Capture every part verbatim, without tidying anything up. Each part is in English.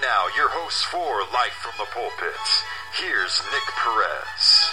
now, your host for Life from the Pulpits. Here's Nick Perez.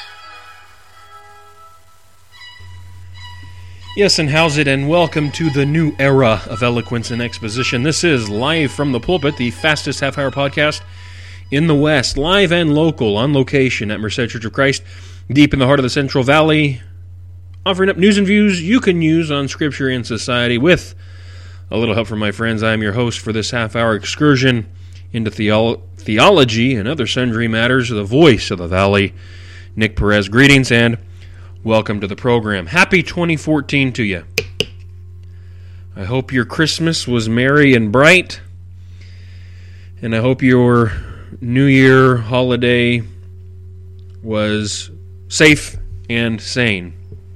Yes, and how's it, and welcome to the new era of eloquence and exposition. This is Live from the Pulpit, the fastest half-hour podcast in the West, live and local, on location at Merced Church of Christ, deep in the heart of the Central Valley, offering up news and views you can use on Scripture and society with a little help from my friends. I am your host for this half-hour excursion into theolo- theology and other sundry matters, the voice of the Valley, Nick Perez. Greetings and welcome to the program. Happy twenty fourteen to you. I hope your Christmas was merry and bright, and I hope your New Year holiday was safe and sane.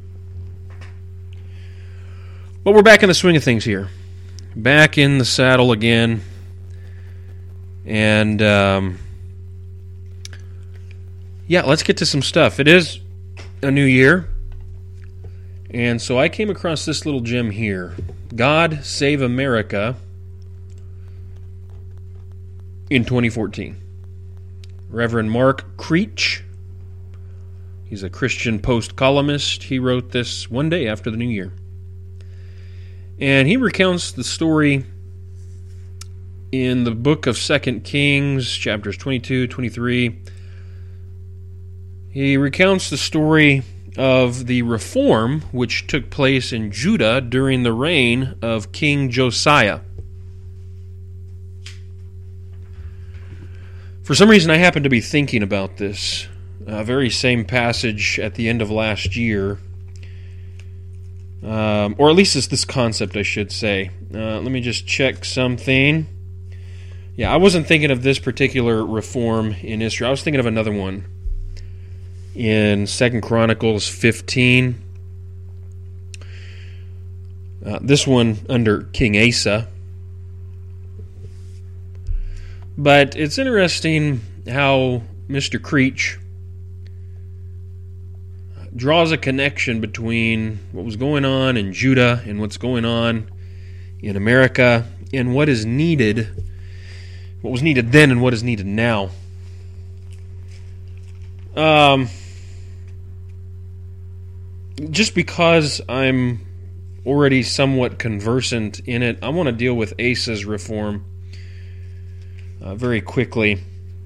But we're back in the swing of things here. Back in the saddle again, and um, yeah, let's get to some stuff. It is a new year, and so I came across this little gem here, God Save America in twenty fourteen. Reverend Mark Creech, he's a Christian Post columnist. He wrote this one day after the new year. And he recounts the story in the book of Second Kings, chapters twenty-two, twenty-three. He recounts the story of the reform which took place in Judah during the reign of King Josiah. For some reason, I happened to be thinking about this uh, very same passage at the end of last year. Um, or at least it's this concept, I should say. Uh, let me just check something. Yeah, I wasn't thinking of this particular reform in Israel. I was thinking of another one in Second Chronicles fifteen. Uh, this one under King Asa. But it's interesting how Mister Creech draws a connection between what was going on in Judah and what's going on in America and what is needed, what was needed then and what is needed now. Um, just because I'm already somewhat conversant in it, I want to deal with Asa's reform uh, very quickly.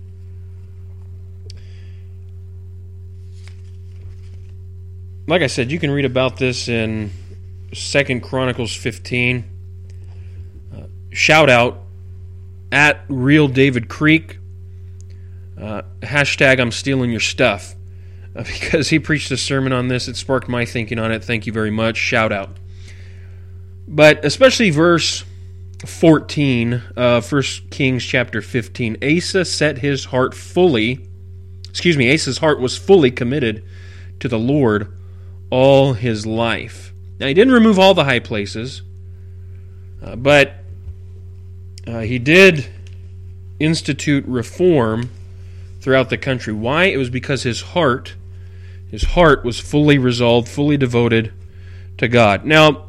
Like I said, you can read about this in Second Chronicles fifteen. Uh, shout out at Real David Creek. Uh, hashtag I'm stealing your stuff. Uh, because he preached a sermon on this. It sparked my thinking on it. Thank you very much. Shout out. But especially verse fourteen of First Kings chapter fifteen. Asa set his heart fully, excuse me, Asa's heart was fully committed to the Lord all his life. Now, he didn't remove all the high places, uh, but uh, he did institute reform throughout the country. Why? It was because his heart, his heart was fully resolved, fully devoted to God. Now,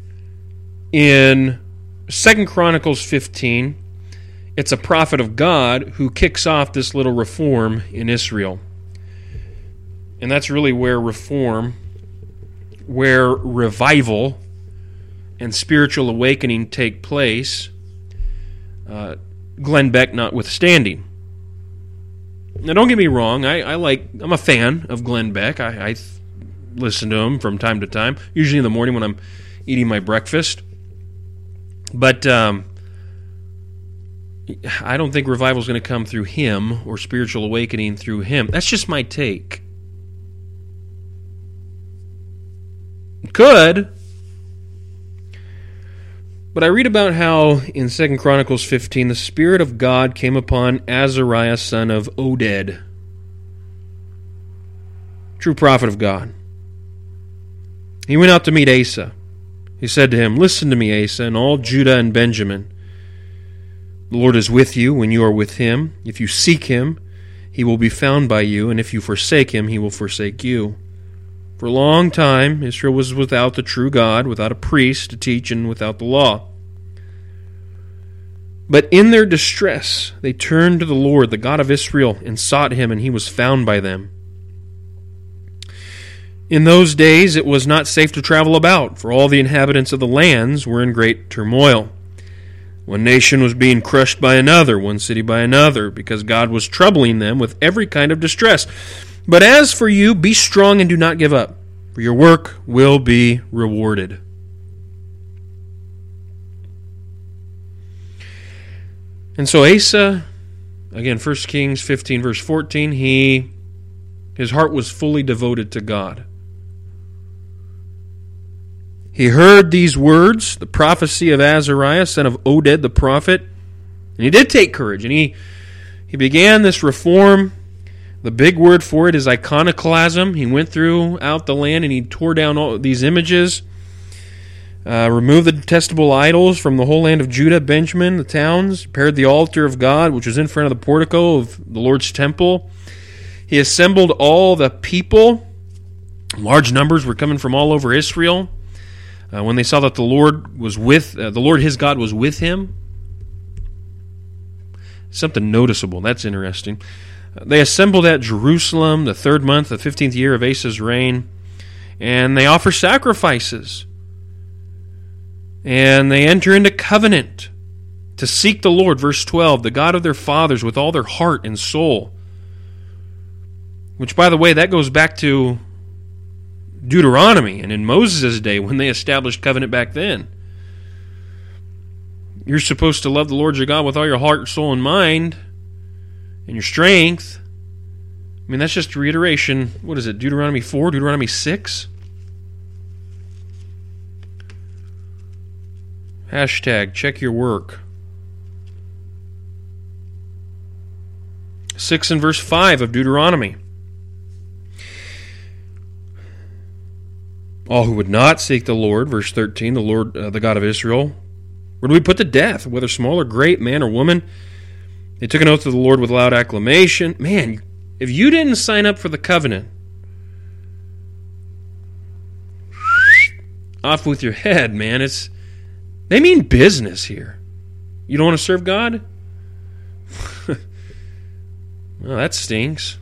in Second Chronicles fifteen, it's a prophet of God who kicks off this little reform in Israel. And that's really where reform, where revival and spiritual awakening take place, uh, Glenn Beck notwithstanding. Now, don't get me wrong, I, I like, I'm a fan of Glenn Beck. I, I th- listen to him from time to time, usually in the morning when I'm eating my breakfast. But um, I don't think revival is going to come through him or spiritual awakening through him. That's just my take. Could, but I read about how in Second Chronicles fifteen the Spirit of God came upon Azariah son of Oded, true prophet of God. He went out to meet Asa. He said to him, "Listen to me, Asa, and all Judah and Benjamin. The Lord is with you when you are with him. If you seek him, he will be found by you, and if you forsake him, he will forsake you. For a long time, Israel was without the true God, without a priest to teach, and without the law. But in their distress, they turned to the Lord, the God of Israel, and sought him, and he was found by them. In those days it was not safe to travel about, for all the inhabitants of the lands were in great turmoil. One nation was being crushed by another, one city by another, because God was troubling them with every kind of distress. But as for you, be strong and do not give up, for your work will be rewarded. And so Asa, again, First Kings fifteen, verse fourteen, he, his heart was fully devoted to God. He heard these words, the prophecy of Azariah, son of Oded the prophet, and he did take courage, and he, he began this reform. The big word for it is iconoclasm. He went throughout the land and he tore down all these images, uh, removed the detestable idols from the whole land of Judah, Benjamin, the towns, prepared the altar of God, which was in front of the portico of the Lord's temple. He assembled all the people. Large numbers were coming from all over Israel. Uh, when they saw that the Lord was with, uh, the Lord his God was with him. Something noticeable. That's interesting. Uh, they assembled at Jerusalem the third month, the fifteenth year of Asa's reign, and they offer sacrifices. And they enter into covenant to seek the Lord, verse twelve, the God of their fathers with all their heart and soul. Which, by the way, that goes back to Deuteronomy, and in Moses' day when they established covenant back then. You're supposed to love the Lord your God with all your heart, soul, and mind, and your strength. I mean, that's just a reiteration. What is it, Deuteronomy four, Deuteronomy six? Hashtag check your work. six and verse five of Deuteronomy. All who would not seek the Lord, verse thirteen, the Lord, uh, the God of Israel, were to be put to death, whether small or great, man or woman. They took an oath to the Lord with loud acclamation. Man, if you didn't sign up for the covenant, off with your head, man. It's they mean business here. You don't want to serve God? Well, that stinks.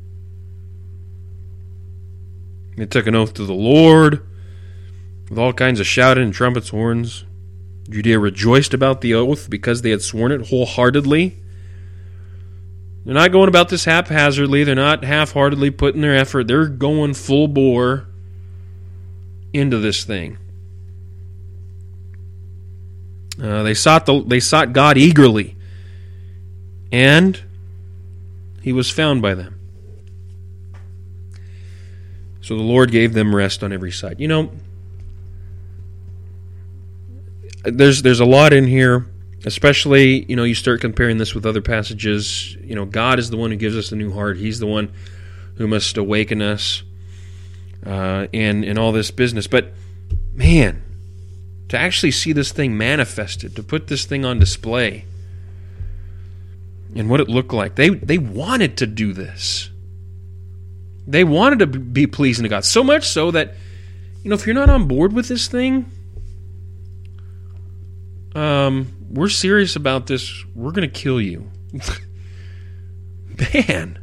They took an oath to the Lord with all kinds of shouting and trumpets, horns. Judea rejoiced about the oath because they had sworn it wholeheartedly. They're not going about this haphazardly. They're not half-heartedly putting their effort. They're going full bore into this thing. Uh, they sought the they sought God eagerly, and he was found by them. So the Lord gave them rest on every side. You know, there's there's a lot in here, especially, you know, you start comparing this with other passages. You know, God is the one who gives us a new heart. He's the one who must awaken us uh, in, in all this business. But, man, to actually see this thing manifested, to put this thing on display, and what it looked like, they they wanted to do this. They wanted to be pleasing to God. So much so that, you know, if you're not on board with this thing, um, we're serious about this. We're going to kill you. Man.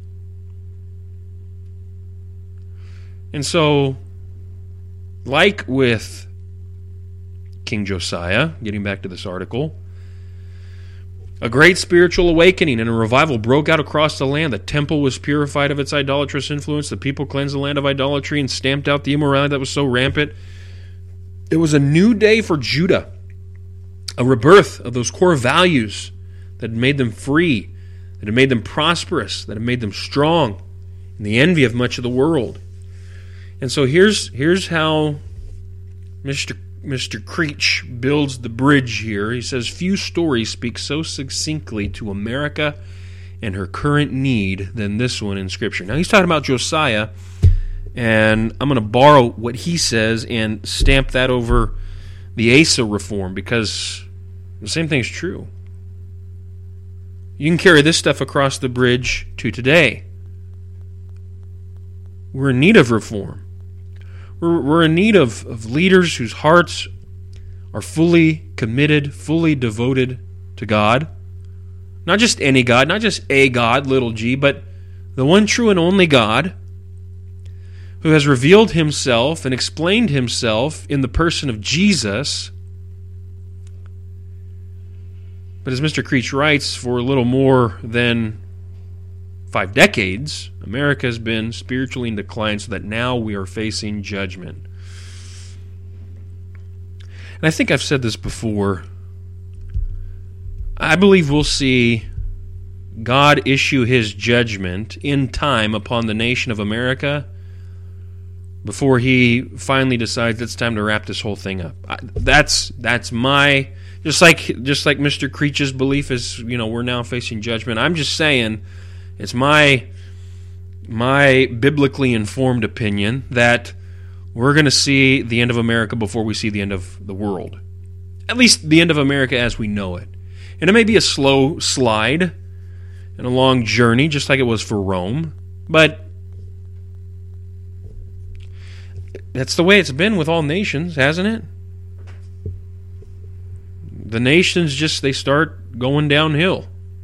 And so, like with King Josiah, getting back to this article, a great spiritual awakening and a revival broke out across the land. The temple was purified of its idolatrous influence. The people cleansed the land of idolatry and stamped out the immorality that was so rampant. It was a new day for Judah, a rebirth of those core values that had made them free, that had made them prosperous, that had made them strong, and the envy of much of the world. And so here's here's how Mister Mister Creech builds the bridge here. He says, few stories speak so succinctly to America and her current need than this one in Scripture. Now, he's talking about Josiah, and I'm going to borrow what he says and stamp that over the Asa reform, because the same thing is true. You can carry this stuff across the bridge to today. We're in need of reform. We're, we're in need of, of leaders whose hearts are fully committed, fully devoted to God. Not just any God, not just a God, little g, but the one true and only God who has revealed himself and explained himself in the person of Jesus. But as Mister Creech writes, for a little more than five decades, America has been spiritually in decline, so that now we are facing judgment. And I think I've said this before. I believe we'll see God issue his judgment in time upon the nation of America before he finally decides it's time to wrap this whole thing up. I, that's that's my just like just like Mister Creech's belief is, you know, we're now facing judgment. I'm just saying it's my my biblically informed opinion that we're going to see the end of America before we see the end of the world. At least the end of America as we know it. And it may be a slow slide and a long journey, just like it was for Rome, but that's the way it's been with all nations, hasn't it? The nations just, they start going downhill.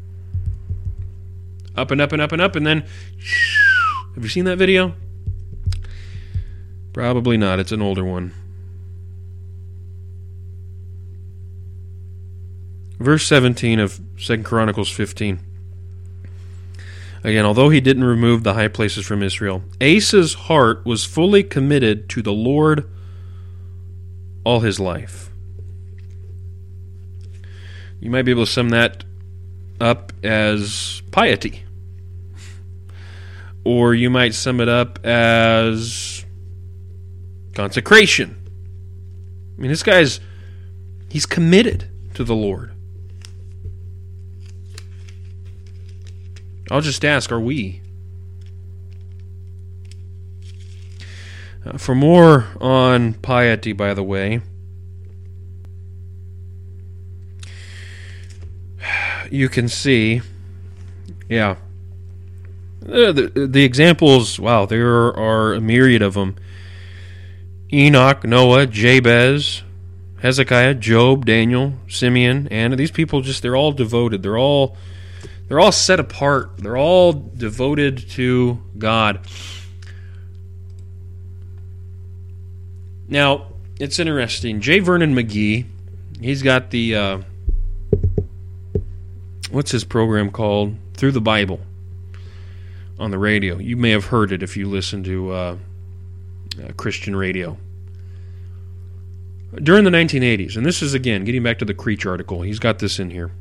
Up and up and up and up, and then, have you seen that video? Probably not. It's an older one. Verse seventeen of Second Chronicles fifteen. Again, although he didn't remove the high places from Israel, Asa's heart was fully committed to the Lord all his life. You might be able to sum that up as piety. Or you might sum it up as consecration. I mean, this guy's, he's committed to the Lord. I'll just ask, are we? Uh, for more on piety, by the way, you can see, yeah, uh, the, the examples, wow, there are a myriad of them. Enoch, Noah, Jabez, Hezekiah, Job, Daniel, Simeon, Anna. These people just, they're all devoted. They're all They're all set apart. They're all devoted to God. Now, it's interesting. J. Vernon McGee, he's got the, uh, what's his program called? Through the Bible on the radio. You may have heard it if you listen to uh, uh, Christian radio. During the nineteen eighties, and this is, again, getting back to the Creech article, he's got this in here.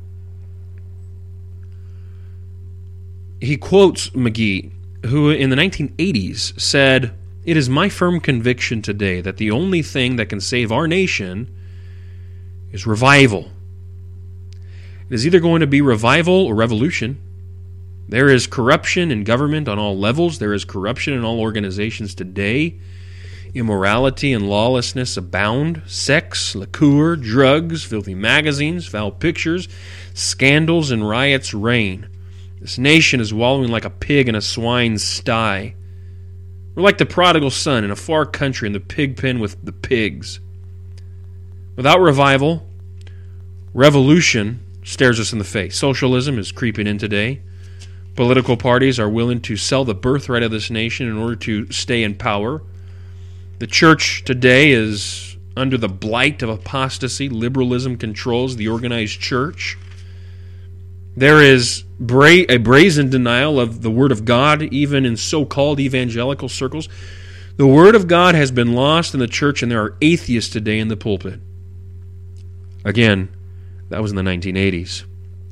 He quotes McGee, who in the nineteen eighties said, "It is my firm conviction today that the only thing that can save our nation is revival. It is either going to be revival or revolution. There is corruption in government on all levels. There is corruption in all organizations today. Immorality and lawlessness abound. Sex, liquor, drugs, filthy magazines, foul pictures, scandals, and riots reign. This nation is wallowing like a pig in a swine's sty. We're like the prodigal son in a far country in the pig pen with the pigs. Without revival, revolution stares us in the face. Socialism is creeping in today. Political parties are willing to sell the birthright of this nation in order to stay in power. The church today is under the blight of apostasy. Liberalism controls the organized church. There is bra- a brazen denial of the Word of God, even in so-called evangelical circles. The Word of God has been lost in the church, and there are atheists today in the pulpit. Again, that was in the nineteen eighties.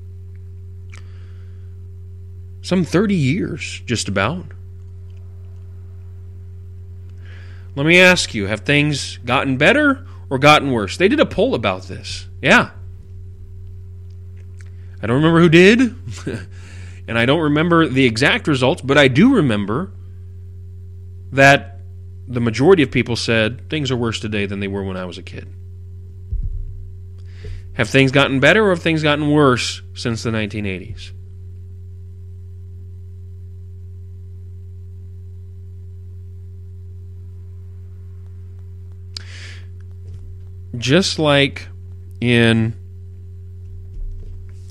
Some thirty years, just about. Let me ask you, have things gotten better or gotten worse? They did a poll about this. Yeah. I don't remember who did, and I don't remember the exact results, but I do remember that the majority of people said things are worse today than they were when I was a kid. Have things gotten better or have things gotten worse since the nineteen eighties? Just like in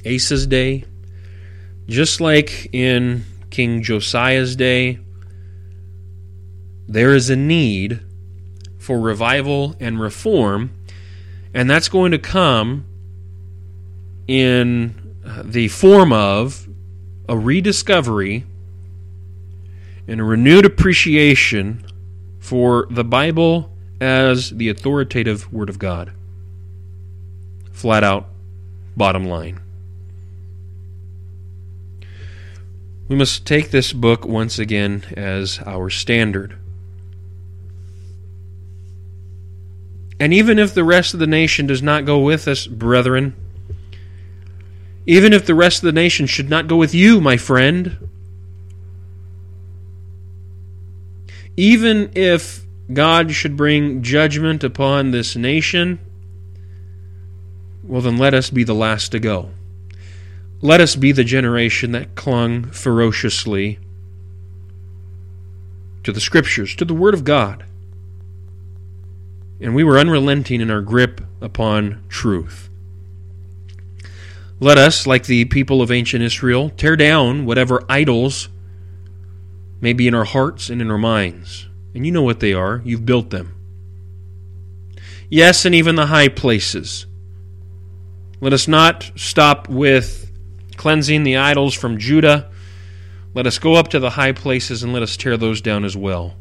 Asa's day, just like in King Josiah's day, there is a need for revival and reform, and that's going to come in the form of a rediscovery and a renewed appreciation for the Bible as the authoritative Word of God. Flat out, bottom line. We must take this book once again as our standard. And even if the rest of the nation does not go with us, brethren, even if the rest of the nation should not go with you, my friend, even if God should bring judgment upon this nation, well then let us be the last to go. Let us be the generation that clung ferociously to the Scriptures, to the Word of God. And we were unrelenting in our grip upon truth. Let us, like the people of ancient Israel, tear down whatever idols may be in our hearts and in our minds. And you know what they are. You've built them. Yes, and even the high places. Let us not stop with cleansing the idols from Judah. Let us go up to the high places and let us tear those down as well.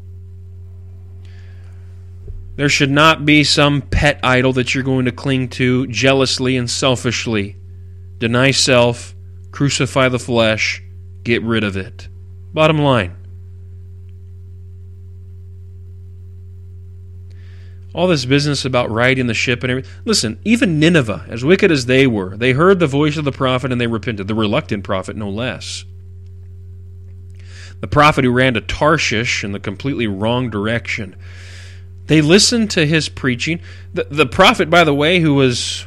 There should not be some pet idol that you're going to cling to jealously and selfishly. Deny self, crucify the flesh, get rid of it. Bottom line. All this business about righting the ship and everything. Listen, even Nineveh, as wicked as they were, they heard the voice of the prophet and they repented. The reluctant prophet, no less. The prophet who ran to Tarshish in the completely wrong direction. They listened to his preaching. The, the prophet, by the way, who was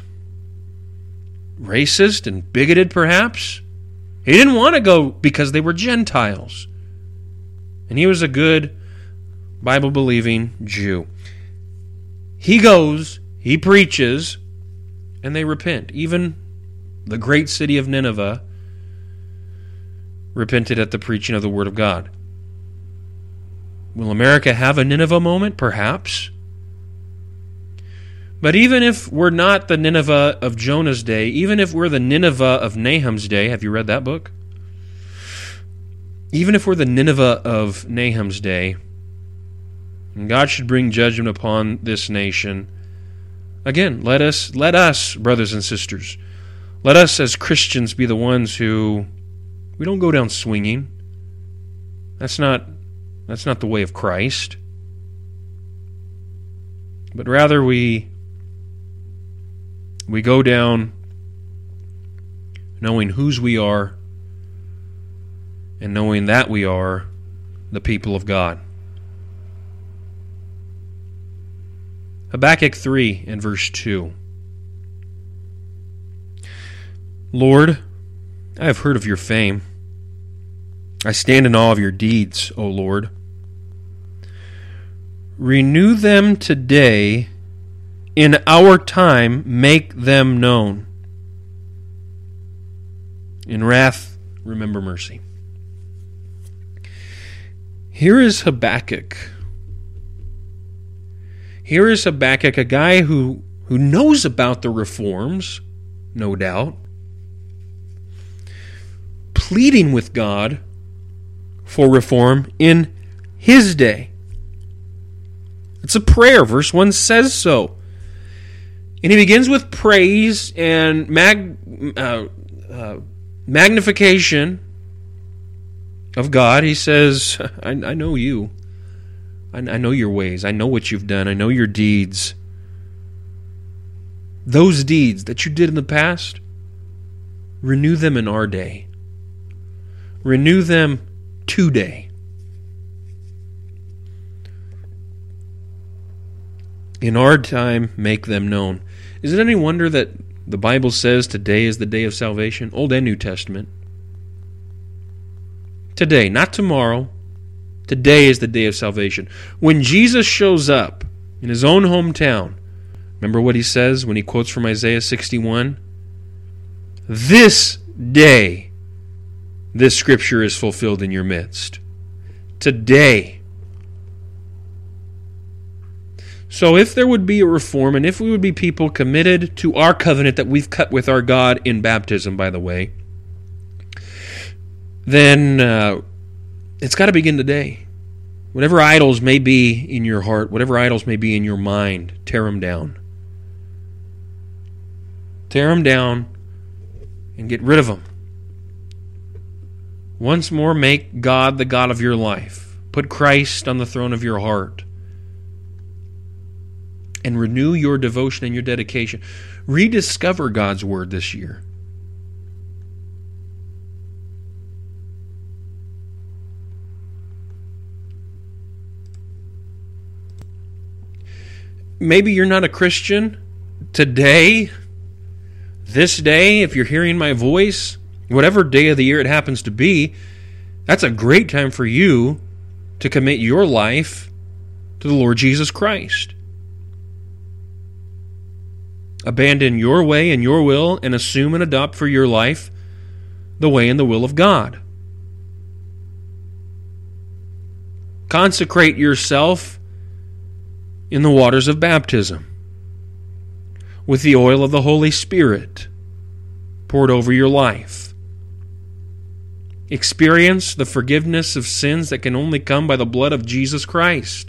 racist and bigoted perhaps, he didn't want to go because they were Gentiles. And he was a good Bible-believing Jew. He goes, he preaches, and they repent. Even the great city of Nineveh repented at the preaching of the Word of God. Will America have a Nineveh moment? Perhaps. But even if we're not the Nineveh of Jonah's day, even if we're the Nineveh of Nahum's day, have you read that book? Even if we're the Nineveh of Nahum's day, and God should bring judgment upon this nation, again, let us, let us, brothers and sisters, let us as Christians be the ones who, we don't go down swinging. That's not, that's not the way of Christ. But rather we, we go down knowing whose we are and knowing that we are the people of God. Habakkuk three and verse two. Lord, I have heard of your fame. I stand in awe of your deeds, O Lord. Renew them today. In our time, make them known. In wrath, remember mercy. Here is Habakkuk. Here is Habakkuk, a guy who, who knows about the reforms, no doubt, pleading with God for reform in his day. It's a prayer. Verse one says so. And he begins with praise and mag, uh, uh, magnification of God. He says, I, I know you. I, I know your ways. I know what you've done. I know your deeds. Those deeds that you did in the past, renew them in our day. Renew them today. In our time, make them known. Is it any wonder that the Bible says today is the day of salvation? Old and New Testament. Today, not tomorrow. Today is the day of salvation. When Jesus shows up in his own hometown, remember what he says when he quotes from Isaiah sixty-one? this day, this scripture is fulfilled in your midst. Today. So if there would be a reform, and if we would be people committed to our covenant that we've cut with our God in baptism, by the way, then uh, it's got to begin today. Whatever idols may be in your heart, whatever idols may be in your mind, tear them down. Tear them down and get rid of them. Once more, make God the God of your life. Put Christ on the throne of your heart. And renew your devotion and your dedication. Rediscover God's Word this year. Maybe you're not a Christian today, this day, if you're hearing my voice, whatever day of the year it happens to be, that's a great time for you to commit your life to the Lord Jesus Christ. Abandon your way and your will and assume and adopt for your life the way and the will of God. Consecrate yourself in the waters of baptism with the oil of the Holy Spirit poured over your life. Experience the forgiveness of sins that can only come by the blood of Jesus Christ.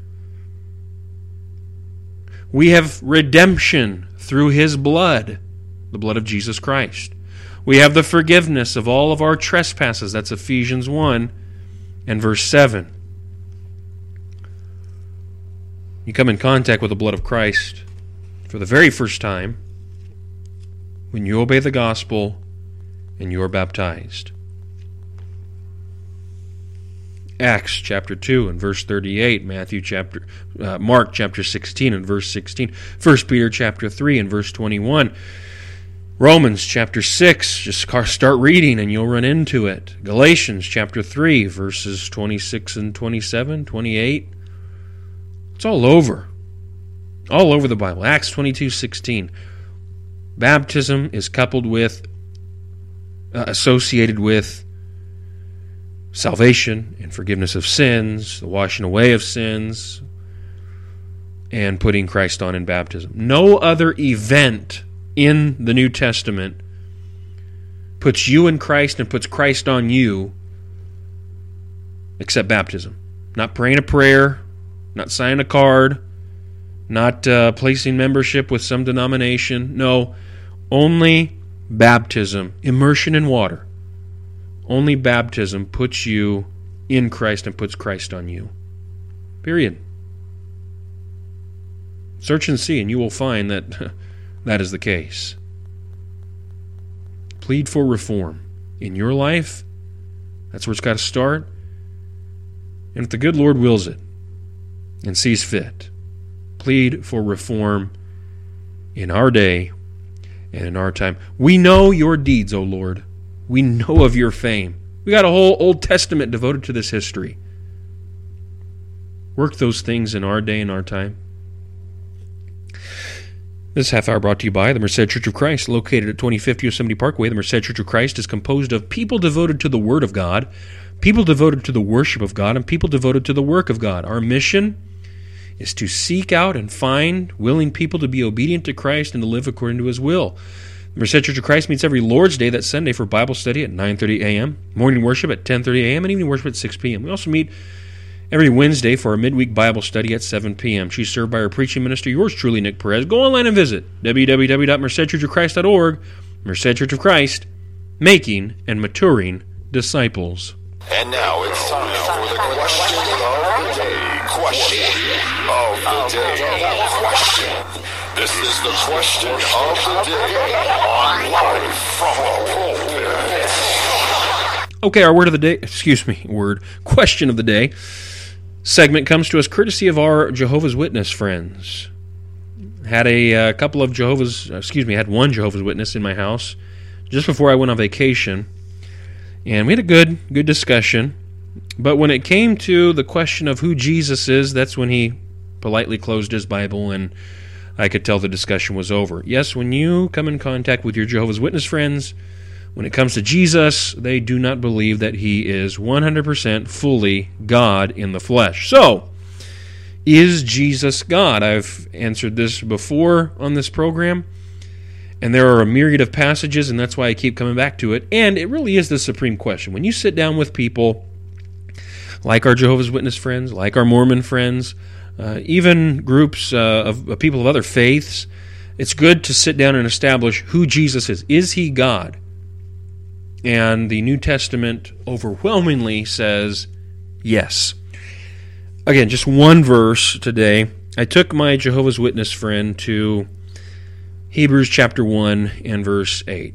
We have redemption through His blood, the blood of Jesus Christ. We have the forgiveness of all of our trespasses. That's Ephesians one and verse seven. You come in contact with the blood of Christ for the very first time when you obey the gospel and you are baptized. Acts chapter two and verse thirty-eight, Matthew chapter, uh, Mark chapter sixteen and verse sixteen, First Peter chapter three and verse twenty-one, Romans chapter six, just start reading and you'll run into it. Galatians chapter three, verses twenty-six and twenty-seven, twenty-eight. It's all over. All over the Bible. Acts twenty-two sixteen. Baptism is coupled with, uh, associated with salvation and forgiveness of sins, the washing away of sins, and putting Christ on in baptism. No other event in the New Testament puts you in Christ and puts Christ on you except baptism. Not praying a prayer, not signing a card, not uh, placing membership with some denomination. No, only baptism, immersion in water. Only baptism puts you in Christ and puts Christ on you. Period. Search and see, and you will find that that is the case. Plead for reform in your life. That's where it's got to start. And if the good Lord wills it and sees fit, plead for reform in our day and in our time. We know your deeds, O Lord. We know of your fame. We got a whole Old Testament devoted to this history. Work those things in our day and our time. This half hour brought to you by the Merced Church of Christ, located at twenty fifty Yosemite Parkway. The Merced Church of Christ is composed of people devoted to the Word of God, people devoted to the worship of God, and people devoted to the work of God. Our mission is to seek out and find willing people to be obedient to Christ and to live according to His will. The Merced Church of Christ meets every Lord's Day, that's Sunday, for Bible study at nine thirty a.m., morning worship at ten thirty a.m., and evening worship at six p.m. We also meet every Wednesday for our midweek Bible study at seven p.m. She's served by our preaching minister, yours truly, Nick Perez. Go online and visit w w w dot merced church of christ dot org. Merced Church of Christ, making and maturing disciples. And now it's time for the question of the day. Question of the day. Question. This is the question of the day on Live from the Pulpit. Okay, our word of the day, excuse me, word, question of the day segment comes to us courtesy of our Jehovah's Witness friends. Had a uh, couple of Jehovah's, excuse me, had one Jehovah's Witness in my house just before I went on vacation, and we had a good, good discussion. But when it came to the question of who Jesus is, that's when he politely closed his Bible and I could tell the discussion was over. Yes, when you come in contact with your Jehovah's Witness friends, when it comes to Jesus, they do not believe that he is one hundred percent fully God in the flesh. So, is Jesus God? I've answered this before on this program, and there are a myriad of passages, and that's why I keep coming back to it. And it really is the supreme question. When you sit down with people like our Jehovah's Witness friends, like our Mormon friends, uh, even groups uh, of, of people of other faiths, it's good to sit down and establish who Jesus is. Is he God? And the New Testament overwhelmingly says yes. Again, just one verse today. I took my Jehovah's Witness friend to Hebrews chapter one and verse eight.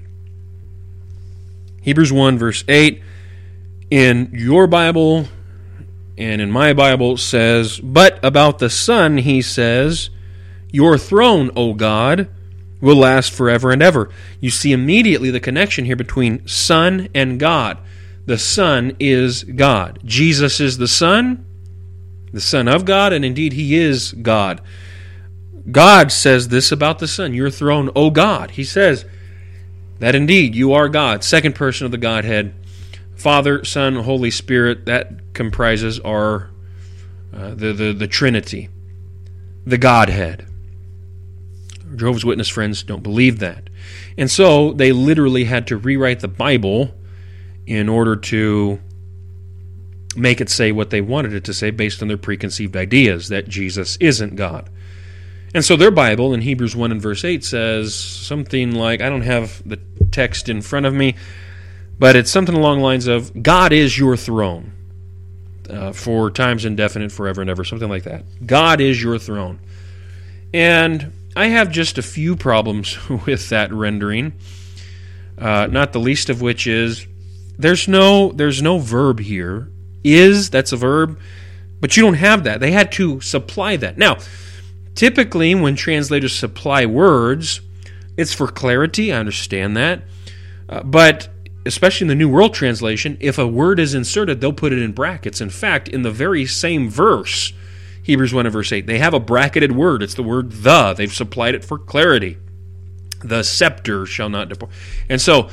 Hebrews one verse eight in your Bible and in my Bible says, "But about the Son he says, your throne, O God, will last forever and ever." You see immediately the connection here between Son and God. The Son is God. Jesus is the Son, the Son of God, and indeed he is God. God says this about the Son, your throne, O God. He says that indeed you are God, second person of the Godhead. Father, Son, Holy Spirit, that comprises our uh, the, the, the Trinity, the Godhead. Jehovah's Witness friends don't believe that. And so they literally had to rewrite the Bible in order to make it say what they wanted it to say based on their preconceived ideas, that Jesus isn't God. And so their Bible in Hebrews one and verse eight says something like, I don't have the text in front of me, but it's something along the lines of, God is your throne uh, for times indefinite, forever and ever, something like that. God is your throne. And I have just a few problems with that rendering, uh, not the least of which is there's no there's no verb here. Is, that's a verb, but you don't have that. They had to supply that. Now, typically when translators supply words, it's for clarity, I understand that, uh, but especially in the New World Translation, if a word is inserted, they'll put it in brackets. In fact, in the very same verse, Hebrews one and verse eight, they have a bracketed word. It's the word the. They've supplied it for clarity. The scepter shall not depart. And so,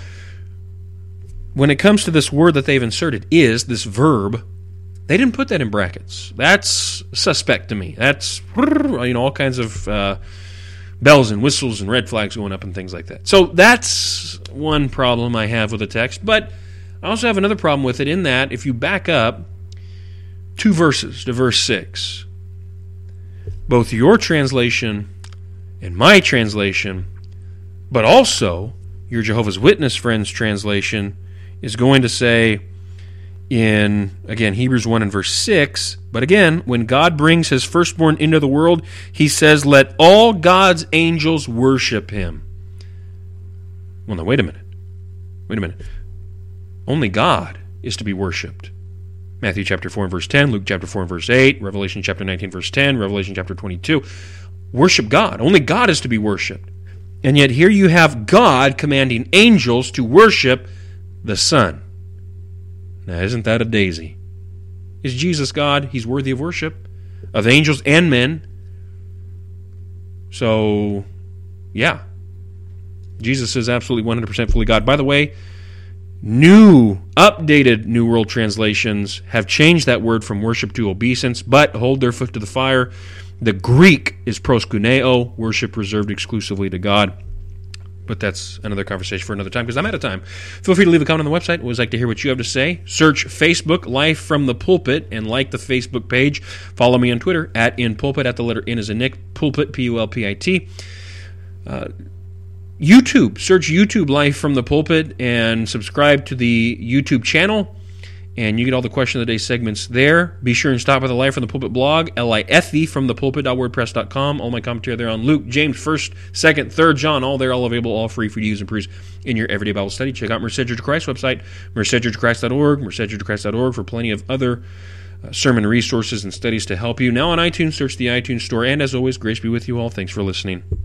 when it comes to this word that they've inserted, is, this verb, they didn't put that in brackets. That's suspect to me. That's, you know, all kinds of uh, bells and whistles and red flags going up and things like that. So that's one problem I have with the text. But I also have another problem with it in that if you back up two verses to verse six, both your translation and my translation, but also your Jehovah's Witness friends' translation, is going to say in, again, Hebrews one and verse six, but again, when God brings his firstborn into the world, he says, let all God's angels worship him. Well, now, wait a minute. Wait a minute. Only God is to be worshipped. Matthew chapter four and verse ten, Luke chapter four and verse eight, Revelation chapter nineteen verse ten, Revelation chapter twenty-two. Worship God. Only God is to be worshipped. And yet here you have God commanding angels to worship the Son. Now, isn't that a daisy? Is Jesus God? He's worthy of worship, of angels and men. So, yeah. Jesus is absolutely one hundred percent fully God. By the way, new, updated New World Translations have changed that word from worship to obeisance, but hold their foot to the fire. The Greek is proskuneo, worship reserved exclusively to God. But that's another conversation for another time, because I'm out of time. Feel free to leave a comment on the website. Always like to hear what you have to say. Search Facebook, Life from the Pulpit, and like the Facebook page. Follow me on Twitter, at InPulpit, at the letter N as in Nick, Pulpit, P U L P I T. Uh, YouTube, search YouTube Life from the Pulpit and subscribe to the YouTube channel, and you get all the Question of the Day segments there. Be sure and stop by the Life from the Pulpit blog, L I F E from the pulpit dot wordpress dot com. All my commentary there on Luke, James, first, second, third John, all there, all available, all free for you to use and peruse in your everyday Bible study. Check out Merced Church of Christ website, merced church of christ dot org, merced church of christ dot org for plenty of other uh, sermon resources and studies to help you. Now on iTunes, search the iTunes store, and as always, grace be with you all. Thanks for listening.